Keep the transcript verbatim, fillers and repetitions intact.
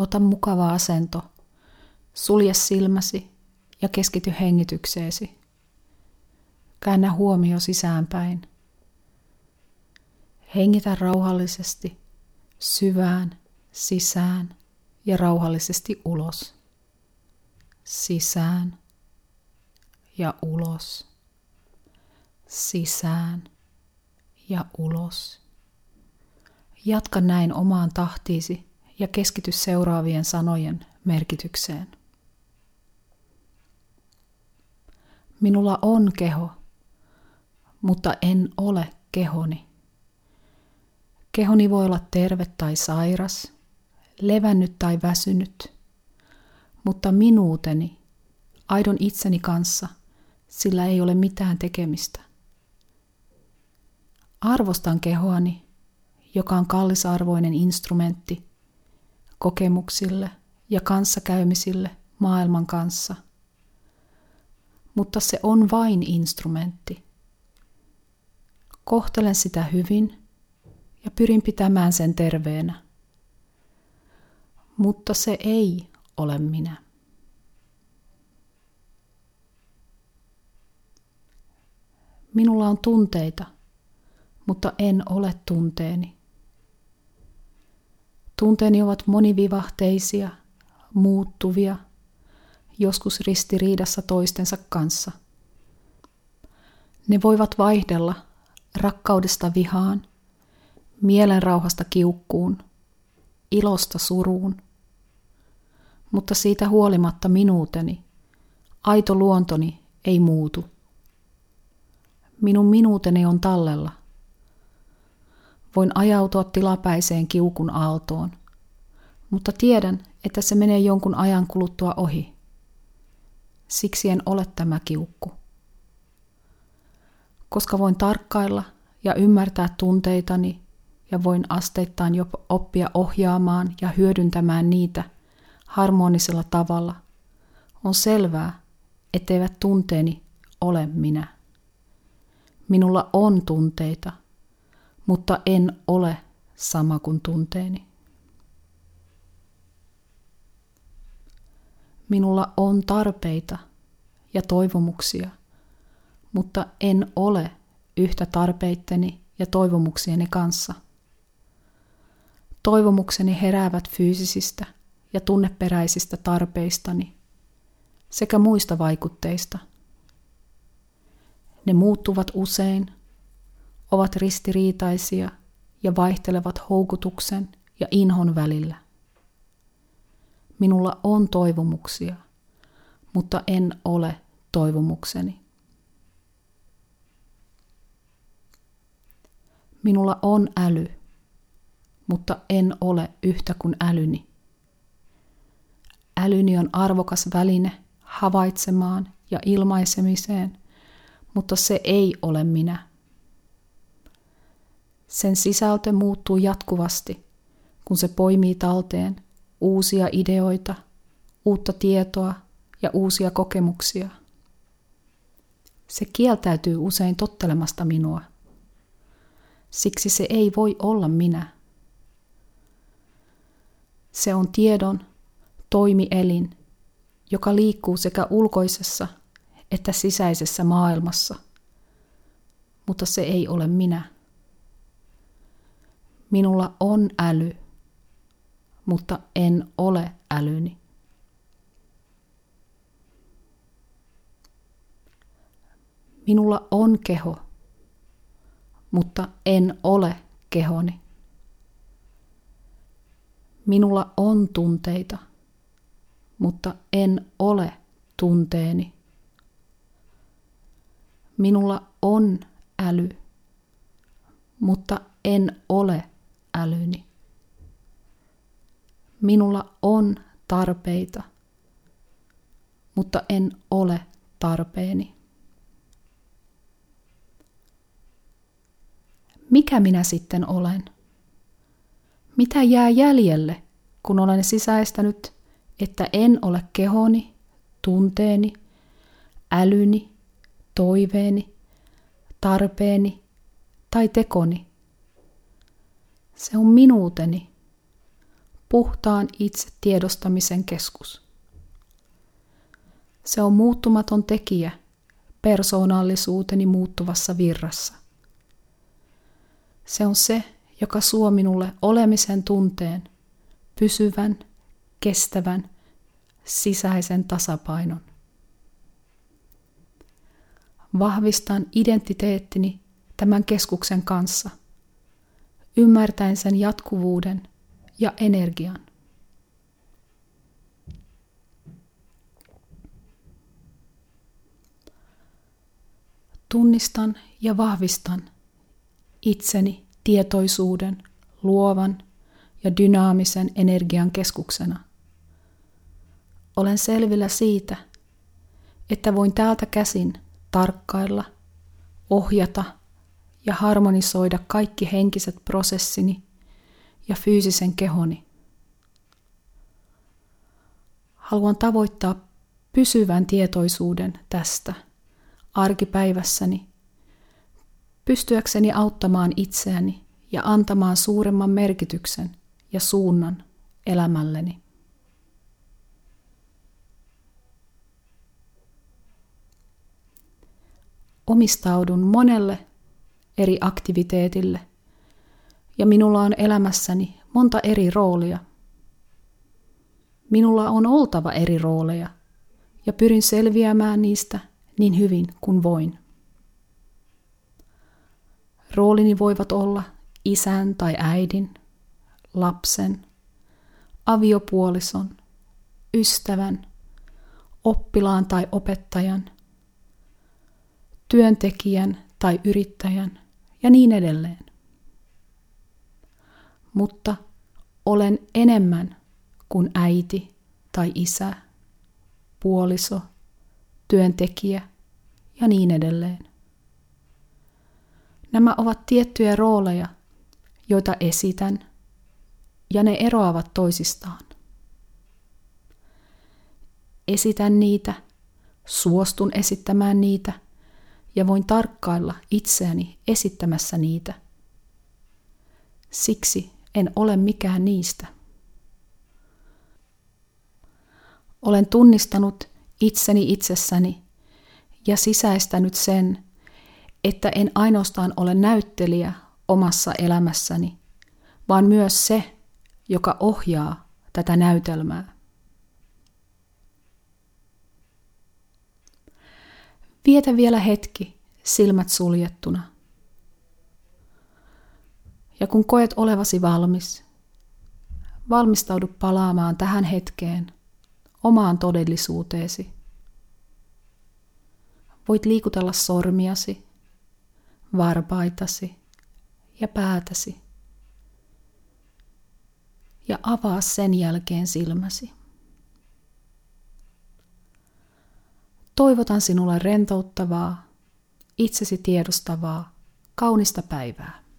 ota mukava asento, sulje silmäsi ja keskity hengitykseesi. Käännä huomio sisäänpäin. Hengitä rauhallisesti, syvään, sisään ja rauhallisesti ulos. Sisään ja ulos. Sisään ja ulos. Jatka näin omaan tahtiisi ja keskity seuraavien sanojen merkitykseen. Minulla on keho, mutta en ole kehoni. Kehoni voi olla terve tai sairas, levännyt tai väsynyt, mutta minuuteni, aidon itseni kanssa, sillä ei ole mitään tekemistä. Arvostan kehoani, joka on kallisarvoinen instrumentti kokemuksille ja kanssakäymisille maailman kanssa, mutta se on vain instrumentti. Kohtelen sitä hyvin ja pyrin pitämään sen terveenä, mutta se ei ole minä. Minulla on tunteita, mutta en ole tunteeni. Tunteeni ovat monivivahteisia, muuttuvia, joskus ristiriidassa toistensa kanssa. Ne voivat vaihdella rakkaudesta vihaan, mielenrauhasta kiukkuun, ilosta suruun, mutta siitä huolimatta minuuteni, aito luontoni ei muutu. Minun minuuteni on tallella. Voin ajautua tilapäiseen kiukun aaltoon, mutta tiedän, että se menee jonkun ajan kuluttua ohi. Siksi en ole tämä kiukku. Koska voin tarkkailla ja ymmärtää tunteitani ja voin asteittain jopa oppia ohjaamaan ja hyödyntämään niitä harmonisella tavalla, on selvää, etteivät tunteeni ole minä. Minulla on tunteita, mutta en ole sama kuin tunteeni. Minulla on tarpeita ja toivomuksia, mutta en ole yhtä tarpeitteni ja toivomuksieni kanssa. Toivomukseni heräävät fyysisistä ja tunneperäisistä tarpeistani sekä muista vaikutteista. Ne muuttuvat usein, ovat ristiriitaisia ja vaihtelevat houkutuksen ja inhon välillä. Minulla on toivomuksia, mutta en ole toivomukseni. Minulla on äly, mutta en ole yhtä kuin älyni. Älyni on arvokas väline havaitsemaan ja ilmaisemiseen, mutta se ei ole minä. Sen sisältö muuttuu jatkuvasti, kun se poimii talteen uusia ideoita, uutta tietoa ja uusia kokemuksia. Se kieltäytyy usein tottelemasta minua. Siksi se ei voi olla minä. Se on tiedon toimielin, joka liikkuu sekä ulkoisessa että sisäisessä maailmassa, mutta se ei ole minä. Minulla on äly, mutta en ole älyni. Minulla on keho, mutta en ole kehoni. Minulla on tunteita, mutta en ole tunteeni. Minulla on äly, mutta en ole älyni. Minulla on tarpeita, mutta en ole tarpeeni. Mikä minä sitten olen? Mitä jää jäljelle, kun olen sisäistänyt, että en ole kehoni, tunteeni, älyni, toiveeni, tarpeeni tai tekoni? Se on minuuteni, puhtaan itse tiedostamisen keskus. Se on muuttumaton tekijä persoonallisuuteni muuttuvassa virrassa. Se on se, joka suo minulle olemisen tunteen, pysyvän, kestävän, sisäisen tasapainon. Vahvistan identiteettini tämän keskuksen kanssa, ymmärtäen sen jatkuvuuden ja energian. Tunnistan ja vahvistan itseni tietoisuuden, luovan ja dynaamisen energian keskuksena. Olen selvillä siitä, että voin täältä käsin tarkkailla, ohjata ja harmonisoida kaikki henkiset prosessini ja fyysisen kehoni. Haluan tavoittaa pysyvän tietoisuuden tästä arkipäivässäni, pystyäkseni auttamaan itseäni ja antamaan suuremman merkityksen ja suunnan elämälleni. Omistaudun monelle eri aktiviteetille ja minulla on elämässäni monta eri roolia. Minulla on oltava eri rooleja ja pyrin selviämään niistä niin hyvin kuin voin. Roolini voivat olla isän tai äidin, lapsen, aviopuolison, ystävän, oppilaan tai opettajan, työntekijän tai yrittäjän ja niin edelleen. Mutta olen enemmän kuin äiti tai isä, puoliso, työntekijä ja niin edelleen. Nämä ovat tiettyjä rooleja, joita esitän, ja ne eroavat toisistaan. Esitän niitä, suostun esittämään niitä, ja voin tarkkailla itseäni esittämässä niitä. Siksi en ole mikään niistä. Olen tunnistanut itseni itsessäni ja sisäistänyt sen, että en ainoastaan ole näyttelijä omassa elämässäni, vaan myös se, joka ohjaa tätä näytelmää. Vietä vielä hetki silmät suljettuna. Ja kun koet olevasi valmis, valmistaudu palaamaan tähän hetkeen, omaan todellisuuteesi. Voit liikutella sormiasi, varpaitasi ja päätäsi. Ja avaa sen jälkeen silmäsi. Toivotan sinulle rentouttavaa, itsesi tiedostavaa, kaunista päivää.